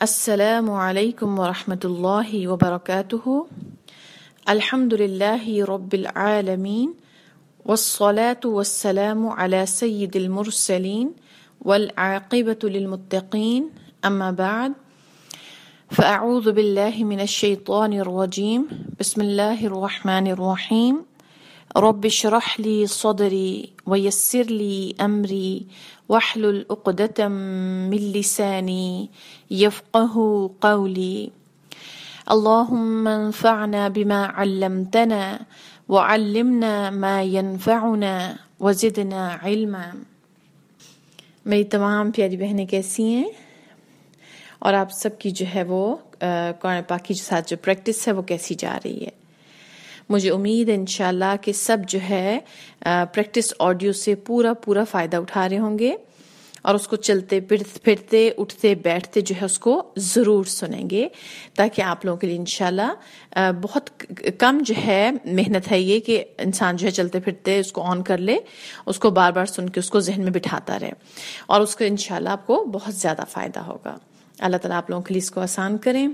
السلام علیکم ورحمۃ اللہ وبرکاتہ. الحمد للہ رب العالمین والصلاة والسلام علی سید المرسلین والعاقبۃ للمتقین اما بعد فاعوذ باللہ من الشیطان الرجیم بسم اللہ الرحمن الرحیم رب اشرح لی صدری ویسر لی امری واحلل عقدۃ من لسانی یفقهوا قولی. اللهم انفعنا بما علمتنا وعلمنا ما ينفعنا وزدنا علما. میری تمام پیاری بہنیں کیسی ہیں؟ اور آپ سب کی جو ہے وہ قرآن پاک کے ساتھ جو پریکٹس ہے وہ کیسی جا رہی ہے؟ مجھے امید ہے انشاءاللہ کہ سب جو ہے پریکٹس آڈیو سے پورا فائدہ اٹھا رہے ہوں گے اور اس کو چلتے پھرتے اٹھتے بیٹھتے جو ہے اس کو ضرور سنیں گے، تاکہ آپ لوگوں کے لیے انشاءاللہ بہت کم جو ہے محنت ہے یہ کہ انسان جو ہے چلتے پھرتے اس کو آن کر لے، اس کو بار بار سن کے اس کو ذہن میں بٹھاتا رہے، اور اس کو انشاءاللہ آپ کو بہت زیادہ فائدہ ہوگا. اللہ تعالیٰ آپ لوگوں کے لیے اس کو آسان کریں.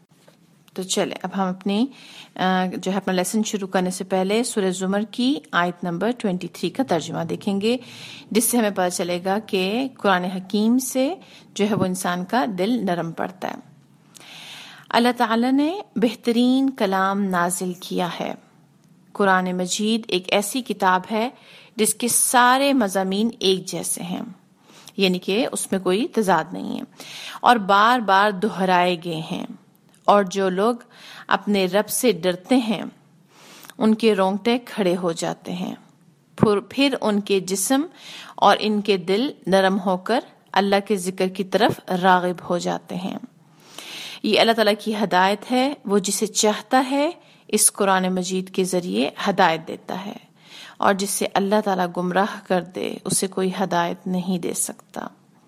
تو چلے اب ہم اپنی جو ہے اپنا لیسن شروع کرنے سے پہلے سورہ زمر کی آیت نمبر 23 کا ترجمہ دیکھیں گے، جس سے ہمیں پتہ چلے گا کہ قرآن حکیم سے جو ہے وہ انسان کا دل نرم پڑتا ہے. اللہ تعالیٰ نے بہترین کلام نازل کیا ہے. قرآن مجید ایک ایسی کتاب ہے جس کے سارے مضامین ایک جیسے ہیں، یعنی کہ اس میں کوئی تضاد نہیں ہے اور بار بار دہرائے گئے ہیں، اور جو لوگ اپنے رب سے ڈرتے ہیں ان کے رونگٹے کھڑے ہو جاتے ہیں، پھر ان کے جسم اور ان کے دل نرم ہو کر اللہ کے ذکر کی طرف راغب ہو جاتے ہیں. یہ اللہ تعالیٰ کی ہدایت ہے، وہ جسے چاہتا ہے اس قرآن مجید کے ذریعے ہدایت دیتا ہے، اور جسے اللہ تعالیٰ گمراہ کر دے اسے کوئی ہدایت نہیں دے سکتا.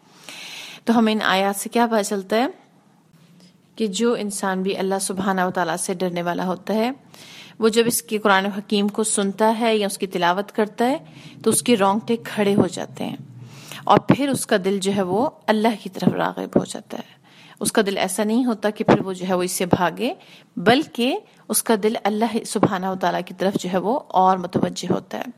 تو ہمیں ان آیات سے کیا پتہ چلتا ہے کہ جو انسان بھی اللہ سبحانہ و تعالیٰ سے ڈرنے والا ہوتا ہے، وہ جب اس کے قرآن حکیم کو سنتا ہے یا اس کی تلاوت کرتا ہے تو اس کے رونگٹے کھڑے ہو جاتے ہیں، اور پھر اس کا دل جو ہے وہ اللہ کی طرف راغب ہو جاتا ہے. اس کا دل ایسا نہیں ہوتا کہ پھر وہ جو ہے وہ اس سے بھاگے، بلکہ اس کا دل اللہ سبحانہ و تعالیٰ کی طرف جو ہے وہ اور متوجہ ہوتا ہے.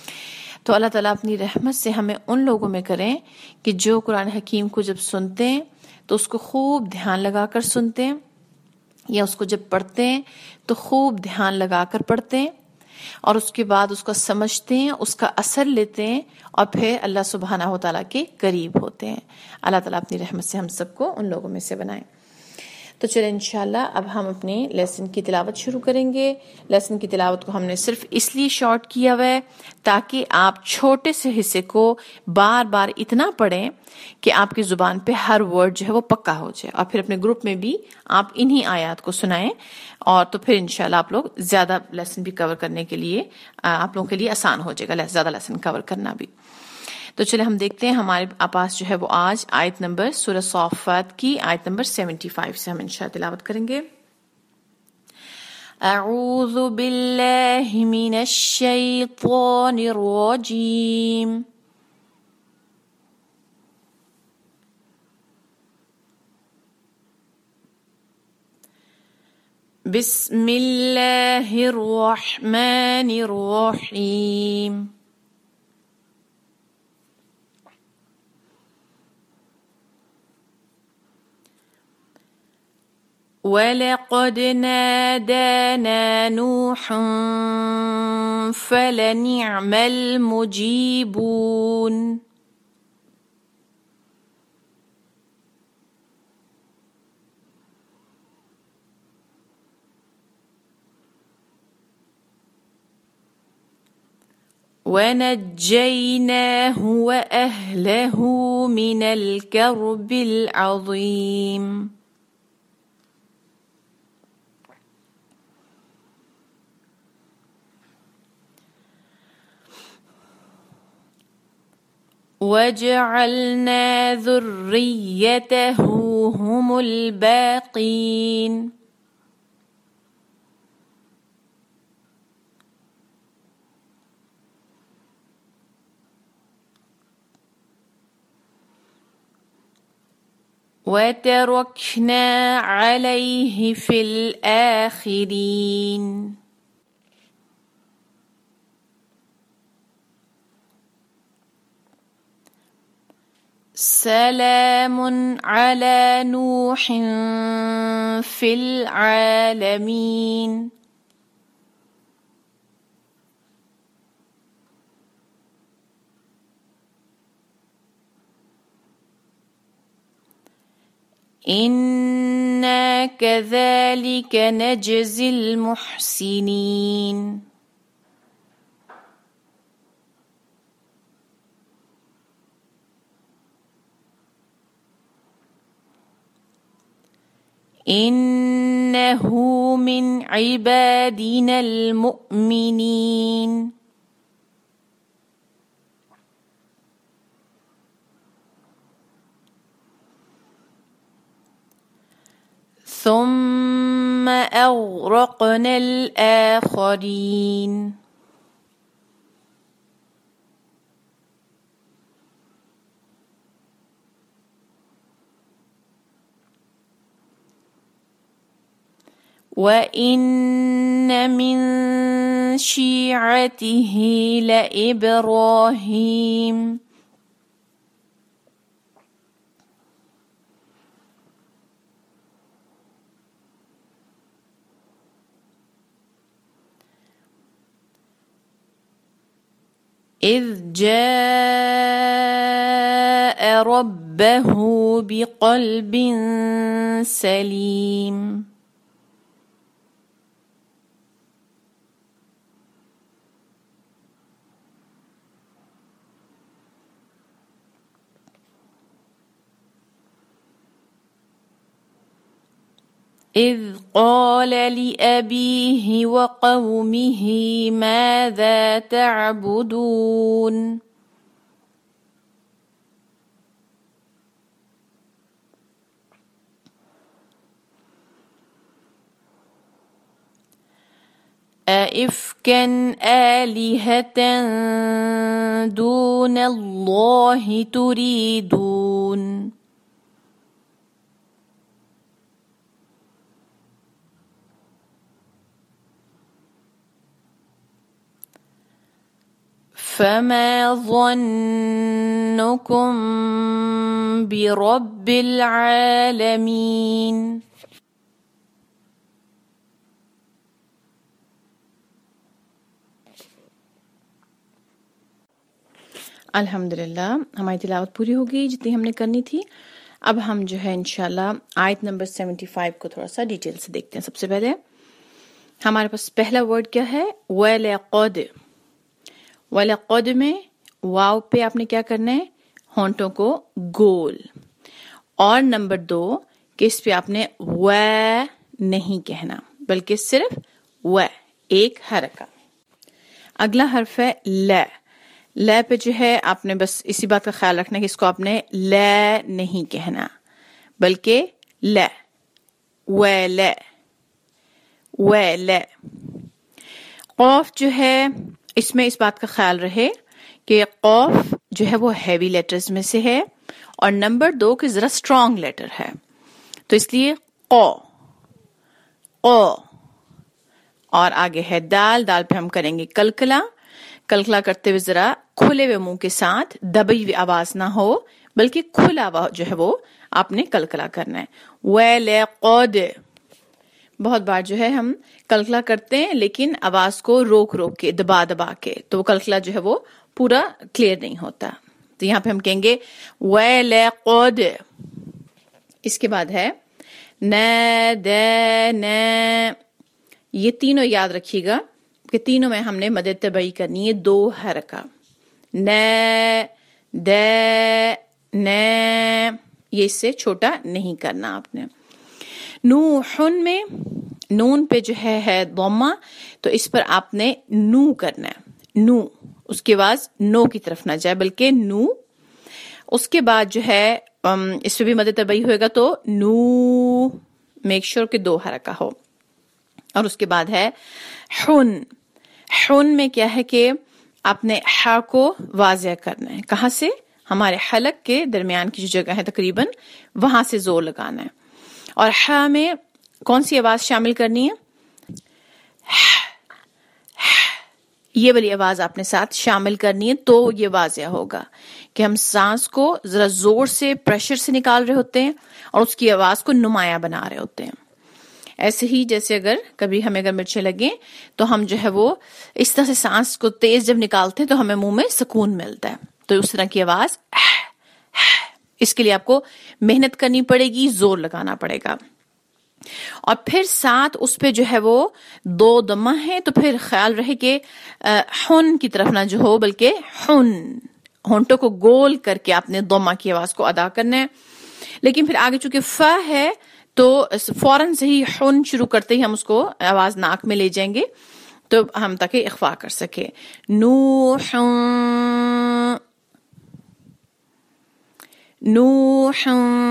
تو اللہ تعالیٰ اپنی رحمت سے ہمیں ان لوگوں میں کریں کہ جو قرآن حکیم کو جب سنتے ہیں تو اس کو خوب دھیان لگا کر سنتے ہیں، یا اس کو جب پڑھتے ہیں تو خوب دھیان لگا کر پڑھتے ہیں، اور اس کے بعد اس کو سمجھتے ہیں، اس کا اثر لیتے ہیں، اور پھر اللہ سبحانہ و تعالیٰ کے قریب ہوتے ہیں. اللہ تعالیٰ اپنی رحمت سے ہم سب کو ان لوگوں میں سے بنائیں. تو چلیں انشاءاللہ اب ہم اپنے لیسن کی تلاوت شروع کریں گے. لیسن کی تلاوت کو ہم نے صرف اس لیے شارٹ کیا ہوا ہے تاکہ آپ چھوٹے سے حصے کو بار بار اتنا پڑھیں کہ آپ کی زبان پہ ہر ورڈ جو ہے وہ پکا ہو جائے، اور پھر اپنے گروپ میں بھی آپ انہی آیات کو سنائیں، اور تو پھر انشاءاللہ آپ لوگ زیادہ لیسن بھی کور کرنے کے لیے آپ لوگوں کے لیے آسان ہو جائے گا زیادہ لیسن کور کرنا بھی. تو چلے ہم دیکھتے ہیں ہمارے پاس جو ہے وہ آج آیت نمبر سورہ صافات کی آیت نمبر 75 سے ہم انشاءاللہ تلاوت کریں گے. اعوذ باللہ من الشیطان الرجیم. بسم اللہ الرحمن الرحیم. وَلَقَدْ نَادَانَا نُوحٌ فَلَنِعْمَ الْمُجِيبُونَ. وَنَجَّيْنَاهُ وَأَهْلَهُ مِنَ الْكَرْبِ الْعَظِيمِ. وَجَعَلْنَا ذُرِّيَّتَهُ هُمُ الْبَاقِينَ. وتركنا عليه في الآخرين. سلام على نوح في العالمين. إنا كذلك نجزي المحسنين. إنه من عبادنا المؤمنين. ثم أغرقنا الآخرين. وإن من شيعته لإبراهيم. إذ جاء ربه بقلب سليم. إذ قال لأبيه وقومه ماذا تعبدون. أئفكا آلهة دون الله تريدون. فما ظنكم برب العالمين. الحمدللہ ہماری تلاوت پوری ہو گئی جتنی ہم نے کرنی تھی. اب ہم جو ہے انشاءاللہ آیت نمبر 75 کو تھوڑا سا ڈیٹیل سے دیکھتے ہیں. سب سے پہلے ہمارے پاس پہلا ورڈ کیا ہے؟ وَلَقَدْ. وَلَقَدْ میں واو پہ آپ نے کیا کرنا ہے؟ ہونٹوں کو گول. اور نمبر 2 کہ اس پہ آپ نے و نہیں کہنا بلکہ صرف و، ایک حرکہ. اگلا حرف ہے ل. ل پہ جو ہے آپ نے بس اسی بات کا خیال رکھنا کہ اس کو آپ نے ل نہیں کہنا بلکہ ل. وَلَ وَلَ. قوف جو ہے اس میں اس بات کا خیال رہے کہ قوف جو ہے وہ ہیوی لیٹرز میں سے ہے اور نمبر 2 کہ ذرا اسٹرانگ لیٹر ہے، تو اس لیے قو قو. اور آگے ہے دال. دال پہ ہم کریں گے کلکلا. کلکلا کرتے ہوئے ذرا کھلے ہوئے منہ کے ساتھ دبی ہوئی آواز نہ ہو بلکہ کھلا ہوا جو ہے وہ آپ نے کلکلا کرنا ہے. وَلَقَدْ. بہت بار جو ہے ہم کلکلا کرتے ہیں لیکن آواز کو روک روک کے دبا دبا کے، تو وہ کلکلا جو ہے وہ پورا کلیئر نہیں ہوتا. تو یہاں پہ ہم کہیں گے وَلَقَدْ. اس کے بعد ہے نَادَانَا. یہ تینوں یاد رکھیے گا کہ تینوں میں ہم نے مد طبعی کرنی ہے 2 حرکہ. یہ اس سے چھوٹا نہیں کرنا آپ نے. نوحن میں نون پہ جو ہے ضمہ، تو اس پر آپ نے نو کرنا ہے. نو، اس کے بعد نو کی طرف نہ جائے بلکہ نو. اس کے بعد جو ہے اس پہ بھی مد طبعی ہوئے گا تو نو. میک شور کہ 2 حرکہ ہو. اور اس کے بعد ہے حن. حن میں کیا ہے کہ آپ نے ہا کو واضح کرنا ہے. کہاں سے؟ ہمارے حلق کے درمیان کی جو جگہ ہے تقریباً وہاں سے زور لگانا ہے. اور ح میں کون سی آواز شامل کرنی ہے؟ یہ والی آواز آپ نے ساتھ شامل کرنی ہے تو یہ واضح ہوگا کہ ہم سانس کو ذرا زور سے پریشر سے نکال رہے ہوتے ہیں اور اس کی آواز کو نمایاں بنا رہے ہوتے ہیں. ایسے ہی جیسے کبھی ہمیں مرچیں لگیں تو ہم جو ہے وہ اس طرح سے سانس کو تیز جب نکالتے ہیں تو ہمیں منہ میں سکون ملتا ہے. تو اس طرح کی آواز اس کے لیے آپ کو محنت کرنی پڑے گی, زور لگانا پڑے گا. اور پھر ساتھ اس پہ جو ہے وہ 2 دمہ ہے تو پھر خیال رہے کہ ہن کی طرف نہ جو ہو بلکہ ہن, ہونٹوں کو گول کر کے آپ نے دمہ کی آواز کو ادا کرنا ہے. لیکن پھر آگے چونکہ ف ہے تو فوراً سے ہی ہن شروع کرتے ہی ہم اس کو آواز ناک میں لے جائیں گے تو ہم تاکہ اخفا کر سکے. نوح نوح,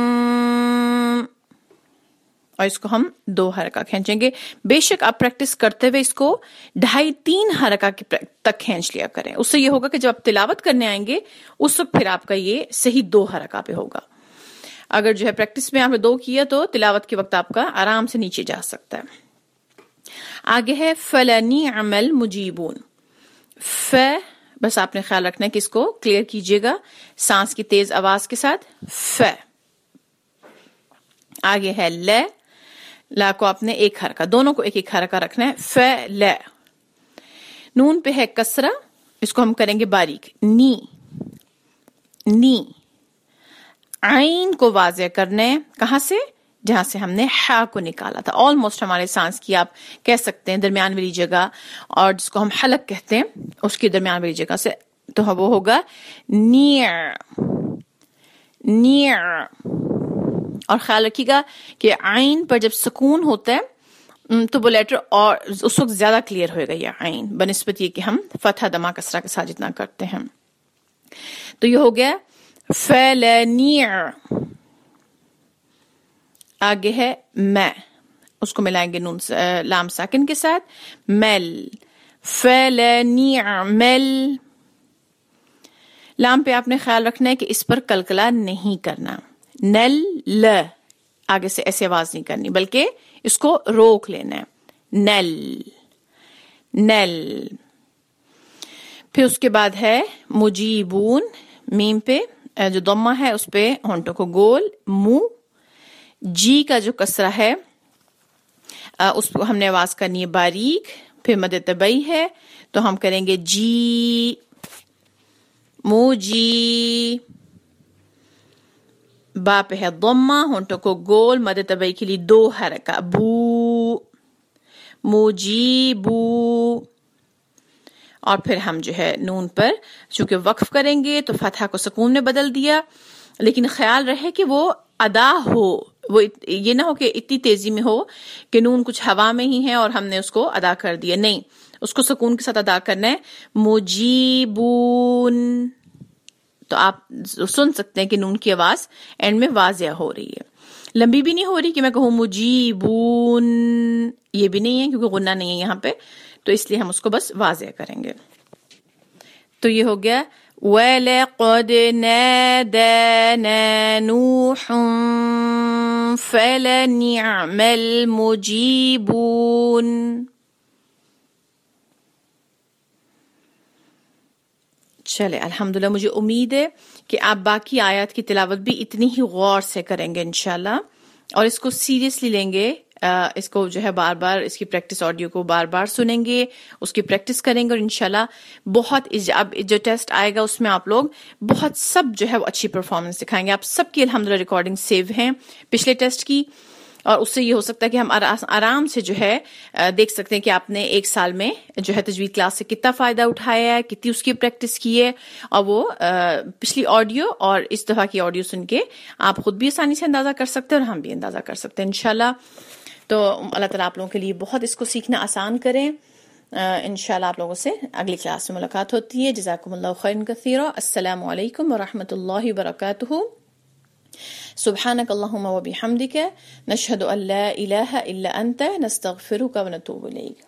اور اس کو ہم 2 حرکہ کھینچیں گے. بے شک آپ پریکٹس کرتے ہوئے اس کو 2.5-3 حرکہ تک کھینچ لیا کریں. اس سے یہ ہوگا کہ جب آپ تلاوت کرنے آئیں گے اس وقت پھر آپ کا یہ صحیح 2 حرکہ پہ ہوگا. اگر جو ہے پریکٹس میں آپ نے 2 کیا تو تلاوت کے وقت آپ کا آرام سے نیچے جا سکتا ہے. آگے ہے فَلَنِعْمَ الْمُجِيبُونَ. ف بس آپ نے خیال رکھنا ہے کہ اس کو کلیئر کیجئے گا سانس کی تیز آواز کے ساتھ. ف. آگے ہے ل. لا کو آپ نے 1 حرکہ, دونوں کو 1 حرکہ رکھنا ہے. ف ل. نون پہ ہے کسرہ, اس کو ہم کریں گے باریک. نی نی. عین کو واضح کرنا ہے کہاں سے؟ جہاں سے ہم نے ہا کو نکالا تھا. آلموسٹ ہمارے سانس کی آپ کہہ سکتے ہیں درمیان والی جگہ, اور جس کو ہم حلق کہتے ہیں اس کی درمیان والی جگہ سے تو وہ ہوگا نیع نیع. اور خیال رکھیے گا کہ عین پر جب سکون ہوتا ہے تو وہ لیٹر اور اس وقت زیادہ کلیئر ہوئے گا یہ عین بنسبت یہ کہ ہم فتح دمہ کسرہ کے ساتھ جتنا کرتے ہیں. تو یہ ہو گیا فَلَنِعْ. آگے ہے میں, اس کو ملائیں گے نون لام ساکن کے ساتھ. مل. فَلَنِعْمَل. لام پہ آپ نے خیال رکھنا ہے کہ اس پر کلکلا نہیں کرنا. نل ل آگے سے ایسے آواز نہیں کرنی بلکہ اس کو روک لینا ہے. نل نل. پھر اس کے بعد ہے مجیبون. میم پہ جو ضمہ ہے اس پہ ہونٹوں کو گول. منہ. جی کا جو کسرہ ہے اس کو ہم نے آواز کرنی ہے باریک. پھر مد طبعی ہے تو ہم کریں گے جی. موجی. با پہ ہے ضمہ, ہونٹوں کو گول, مد طبعی کے لیے 2 حرکہ. بو. موجیبو. اور پھر ہم جو ہے نون پر چونکہ وقف کریں گے تو فتحہ کو سکون میں بدل دیا, لیکن خیال رہے کہ وہ ادا ہو, وہ یہ نہ ہو کہ اتنی تیزی میں ہو کہ نون کچھ ہوا میں ہی ہے اور ہم نے اس کو ادا کر دیا. نہیں, اس کو سکون کے ساتھ ادا کرنا ہے. مجیبون. تو آپ سن سکتے ہیں کہ نون کی آواز اینڈ میں واضح ہو رہی ہے, لمبی بھی نہیں ہو رہی کہ میں کہوں مجیبون, یہ بھی نہیں ہے کیونکہ غنہ نہیں ہے یہاں پہ, تو اس لیے ہم اس کو بس واضح کریں گے. تو یہ ہو گیا وَلَقَدْ نَادَانَا نُوحٌ فَلَنِعْمَ الْمُجِيبُونَ. چلے الحمدللہ, مجھے امید ہے کہ آپ باقی آیات کی تلاوت بھی اتنی ہی غور سے کریں گے انشاءاللہ, اور اس کو سیریسلی لیں گے. اس کو جو ہے بار بار اس کی پریکٹس آڈیو کو بار بار سنیں گے, اس کی پریکٹس کریں گے, اور انشاءاللہ بہت اب جو ٹیسٹ آئے گا اس میں آپ لوگ بہت سب جو ہے وہ اچھی پرفارمنس دکھائیں گے. آپ سب کی الحمدللہ ریکارڈنگ سیو ہیں پچھلے ٹیسٹ کی, اور اس سے یہ ہو سکتا ہے کہ ہم آرام سے جو ہے دیکھ سکتے ہیں کہ آپ نے 1 سال میں جو ہے تجوید کلاس سے کتنا فائدہ اٹھایا ہے, کتنی اس کی پریکٹس کی ہے, اور وہ پچھلی آڈیو اور اس دفعہ کی آڈیو سن کے آپ خود بھی آسانی سے اندازہ کر سکتے ہیں اور ہم بھی اندازہ کر سکتے ہیں انشاءاللہ. تو اللہ تعالیٰ آپ لوگوں کے لیے بہت اس کو سیکھنا آسان کریں. انشاءاللہ آپ لوگوں سے اگلی کلاس میں ملاقات ہوتی ہے. جزاکم اللہ خیرا کثیرا. السلام علیکم ورحمۃ اللہ وبرکاتہ. سبحانك اللهم وبحمدك نشهد أن لا إله إلا أنت نستغفرك ونتوب إليك.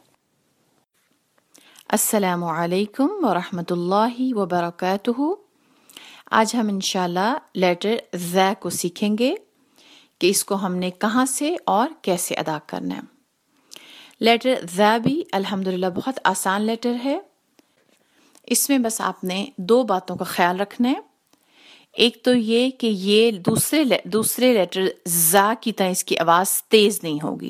السلام علیکم ورحمۃ اللہ وبرکاتہ. آج ہم انشاءاللہ لیٹر ذ کو سیکھیں گے کہ اس کو ہم نے کہاں سے اور کیسے ادا کرنا ہے۔ لیٹر ذ بھی الحمدللہ بہت آسان لیٹر ہے۔ اس میں بس آپ نے 2 باتوں کا خیال رکھنا ہے۔ ایک تو یہ کہ یہ دوسرے لیٹر ز کی طرح اس کی آواز تیز نہیں ہوگی،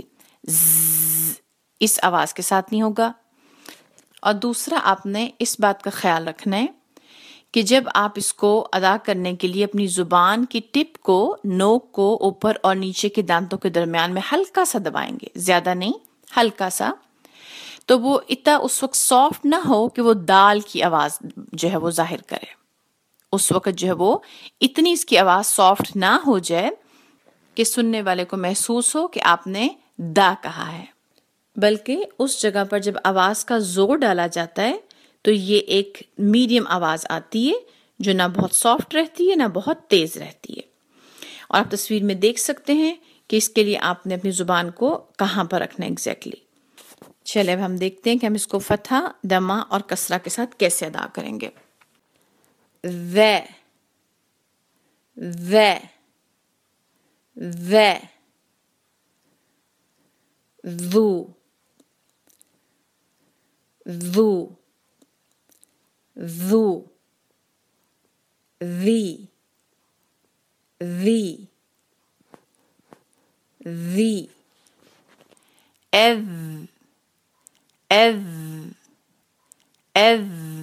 اس آواز کے ساتھ نہیں ہوگا۔ اور دوسرا آپ نے اس بات کا خیال رکھنا ہے کہ جب آپ اس کو ادا کرنے کے لیے اپنی زبان کی ٹپ کو، نوک کو اوپر اور نیچے کے دانتوں کے درمیان میں ہلکا سا دبائیں گے، زیادہ نہیں، ہلکا سا، تو وہ اتنا اس وقت سافٹ نہ ہو کہ وہ دال کی آواز جو ہے وہ ظاہر کرے۔ اس وقت جو ہے وہ اتنی اس کی آواز سافٹ نہ ہو جائے کہ سننے والے کو محسوس ہو کہ آپ نے دا کہا ہے، بلکہ اس جگہ پر جب آواز کا زور ڈالا جاتا ہے تو یہ ایک میڈیم آواز آتی ہے جو نہ بہت سافٹ رہتی ہے نہ بہت تیز رہتی ہے۔ اور آپ تصویر میں دیکھ سکتے ہیں کہ اس کے لیے آپ نے اپنی زبان کو کہاں پر رکھنا ہے ایگزیکٹلی۔ چلے اب ہم دیکھتے ہیں کہ ہم اس کو فتحہ، دمہ اور کسرہ کے ساتھ کیسے ادا کریں گے۔ و و و ذو ذو ذو ذی ذی ذی اذ اذ اذ۔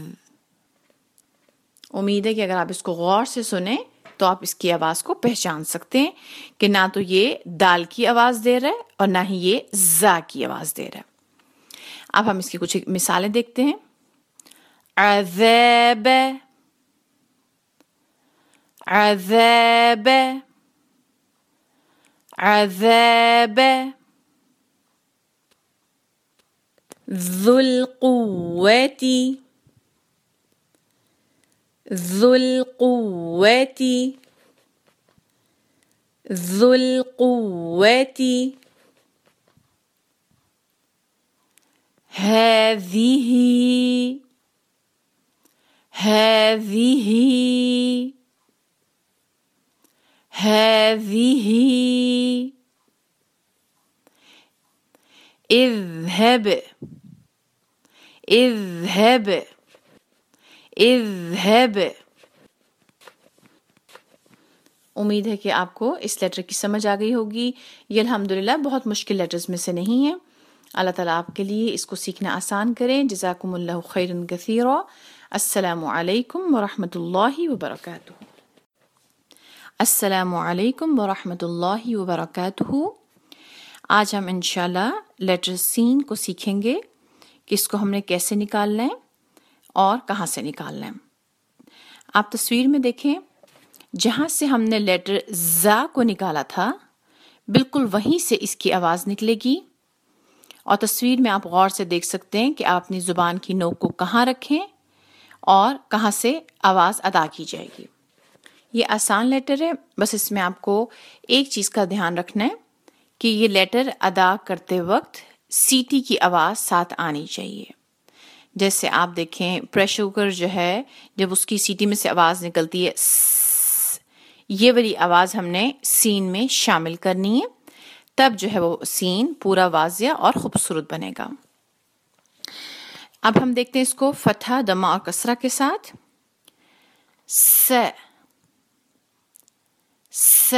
امید ہے کہ اگر آپ اس کو غور سے سنیں تو آپ اس کی آواز کو پہچان سکتے ہیں کہ نہ تو یہ دال کی آواز دے رہا ہے اور نہ ہی یہ زا کی آواز دے رہا ہے۔ اب ہم اس کی کچھ مثالیں دیکھتے ہیں۔ عذاب عذاب عذاب، ذو القوة ذو القوة ذو القوة، هذه هذه هذه، اذهب اذهب اذهب۔ امید ہے کہ آپ کو اس لیٹر کی سمجھ آ گئی ہوگی۔ یہ الحمدللہ بہت مشکل لیٹرز میں سے نہیں ہے۔ اللہ تعالیٰ آپ کے لیے اس کو سیکھنا آسان کریں۔ جزاکم اللہ خیرا کثیرا۔ السلام علیکم ورحمۃ اللہ وبرکاتہ۔ السلام علیکم ورحمۃ اللہ وبرکاتہ۔ آج ہم انشاءاللہ لیٹر سین کو سیکھیں گے کہ اس کو ہم نے کیسے نکالنا ہے اور کہاں سے نکالنا ہے۔ آپ تصویر میں دیکھیں، جہاں سے ہم نے لیٹر زا کو نکالا تھا بالکل وہیں سے اس کی آواز نکلے گی۔ اور تصویر میں آپ غور سے دیکھ سکتے ہیں کہ آپ اپنی زبان کی نوک کو کہاں رکھیں اور کہاں سے آواز ادا کی جائے گی۔ یہ آسان لیٹر ہے، بس اس میں آپ کو ایک چیز کا دھیان رکھنا ہے کہ یہ لیٹر ادا کرتے وقت سیٹی کی آواز ساتھ آنی چاہیے۔ جیسے آپ دیکھیں پریشر کوکر جو ہے، جب اس کی سیٹی میں سے آواز نکلتی ہے یہ والی آواز ہم نے سین میں شامل کرنی ہے، تب جو ہے وہ سین پورا واضح اور خوبصورت بنے گا۔ اب ہم دیکھتے ہیں اس کو فتحہ، دمہ اور کسرہ کے ساتھ۔ س س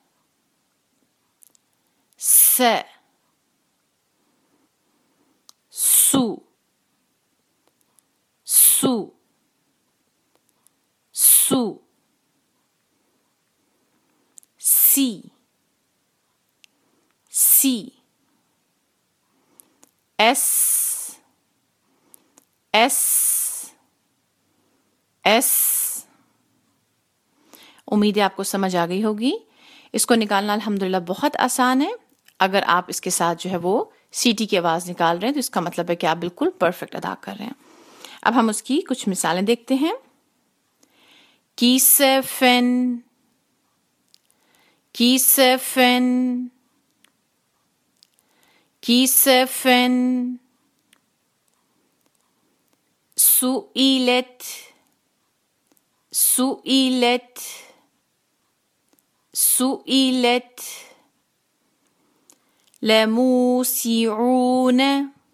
س، سو سو سو، سی سی، ایس ایس ایس۔ امید ہے آپ کو سمجھ آ گئی ہوگی۔ اس کو نکالنا الحمدللہ بہت آسان ہے۔ اگر آپ اس کے ساتھ جو ہے وہ سیٹی کی آواز نکال رہے ہیں تو اس کا مطلب ہے کہ آپ بالکل پرفیکٹ ادا کر رہے ہیں۔ اب ہم اس کی کچھ مثالیں دیکھتے ہیں۔ کیسفن کیسفن کیسفن، سئلت سئلت سئلت لموسعون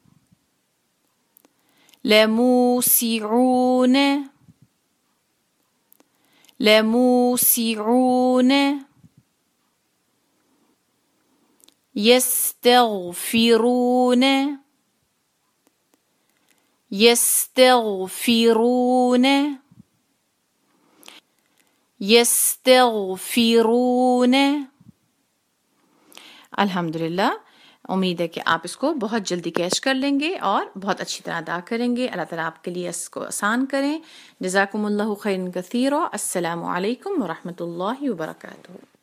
لموسعون لموسعون يستغفرون يستغفرون يستغفرون. الحمدللہ، امید ہے کہ آپ اس کو بہت جلدی کیچ کر لیں گے اور بہت اچھی طرح ادا کریں گے. اللہ تعالیٰ آپ کے لیے اس کو آسان کریں. جزاکم اللہ خیرا کثیرا. السلام علیکم ورحمۃ اللہ وبرکاتہ.